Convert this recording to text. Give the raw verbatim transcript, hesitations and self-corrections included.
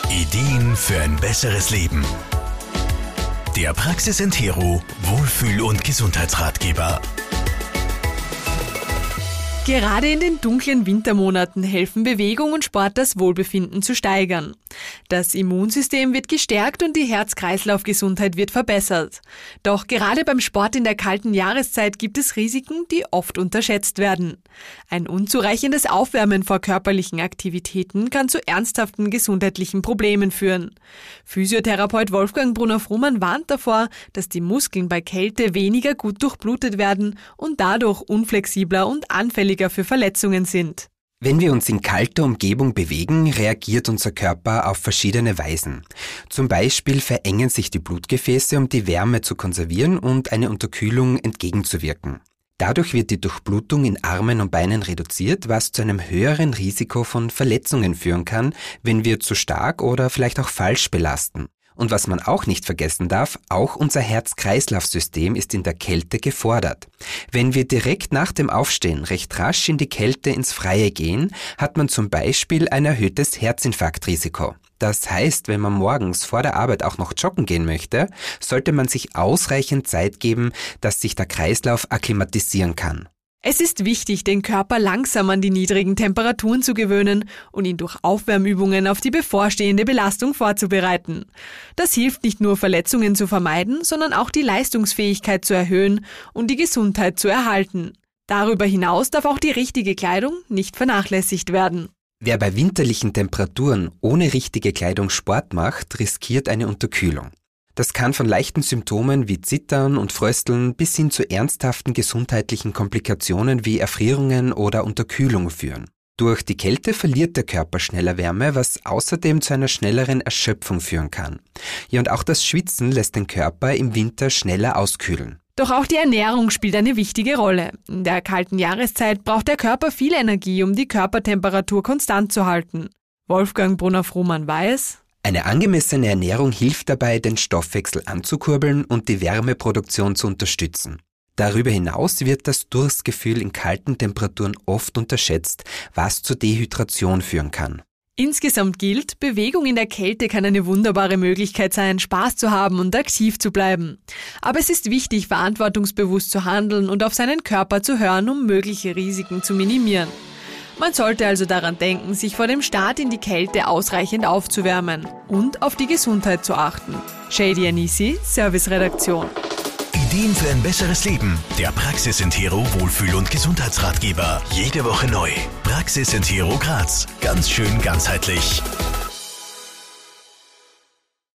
Ideen für ein besseres Leben. Der Praxis Entero Wohlfühl- und Gesundheitsratgeber. Gerade in den dunklen Wintermonaten helfen Bewegung und Sport, das Wohlbefinden zu steigern. Das Immunsystem wird gestärkt und die Herz-Kreislauf-Gesundheit wird verbessert. Doch gerade beim Sport in der kalten Jahreszeit gibt es Risiken, die oft unterschätzt werden. Ein unzureichendes Aufwärmen vor körperlichen Aktivitäten kann zu ernsthaften gesundheitlichen Problemen führen. Physiotherapeut Wolfgang Brunner-Frumann warnt davor, dass die Muskeln bei Kälte weniger gut durchblutet werden und dadurch unflexibler und anfälliger für Verletzungen sind. Wenn wir uns in kalter Umgebung bewegen, reagiert unser Körper auf verschiedene Weisen. Zum Beispiel verengen sich die Blutgefäße, um die Wärme zu konservieren und eine Unterkühlung entgegenzuwirken. Dadurch wird die Durchblutung in Armen und Beinen reduziert, was zu einem höheren Risiko von Verletzungen führen kann, wenn wir zu stark oder vielleicht auch falsch belasten. Und was man auch nicht vergessen darf, auch unser Herz-Kreislauf-System ist in der Kälte gefordert. Wenn wir direkt nach dem Aufstehen recht rasch in die Kälte ins Freie gehen, hat man zum Beispiel ein erhöhtes Herzinfarktrisiko. Das heißt, wenn man morgens vor der Arbeit auch noch joggen gehen möchte, sollte man sich ausreichend Zeit geben, dass sich der Kreislauf akklimatisieren kann. Es ist wichtig, den Körper langsam an die niedrigen Temperaturen zu gewöhnen und ihn durch Aufwärmübungen auf die bevorstehende Belastung vorzubereiten. Das hilft nicht nur, Verletzungen zu vermeiden, sondern auch die Leistungsfähigkeit zu erhöhen und die Gesundheit zu erhalten. Darüber hinaus darf auch die richtige Kleidung nicht vernachlässigt werden. Wer bei winterlichen Temperaturen ohne richtige Kleidung Sport macht, riskiert eine Unterkühlung. Das kann von leichten Symptomen wie Zittern und Frösteln bis hin zu ernsthaften gesundheitlichen Komplikationen wie Erfrierungen oder Unterkühlung führen. Durch die Kälte verliert der Körper schneller Wärme, was außerdem zu einer schnelleren Erschöpfung führen kann. Ja, und auch das Schwitzen lässt den Körper im Winter schneller auskühlen. Doch auch die Ernährung spielt eine wichtige Rolle. In der kalten Jahreszeit braucht der Körper viel Energie, um die Körpertemperatur konstant zu halten. Wolfgang Brunner-Frumann weiß: Eine angemessene Ernährung hilft dabei, den Stoffwechsel anzukurbeln und die Wärmeproduktion zu unterstützen. Darüber hinaus wird das Durstgefühl in kalten Temperaturen oft unterschätzt, was zur Dehydration führen kann. Insgesamt gilt, Bewegung in der Kälte kann eine wunderbare Möglichkeit sein, Spaß zu haben und aktiv zu bleiben. Aber es ist wichtig, verantwortungsbewusst zu handeln und auf seinen Körper zu hören, um mögliche Risiken zu minimieren. Man sollte also daran denken, sich vor dem Start in die Kälte ausreichend aufzuwärmen und auf die Gesundheit zu achten. Shady Anisi, Serviceredaktion. Ideen für ein besseres Leben. Der Praxis Entero Wohlfühl- und Gesundheitsratgeber. Jede Woche neu. Praxis Entero Graz. Ganz schön ganzheitlich.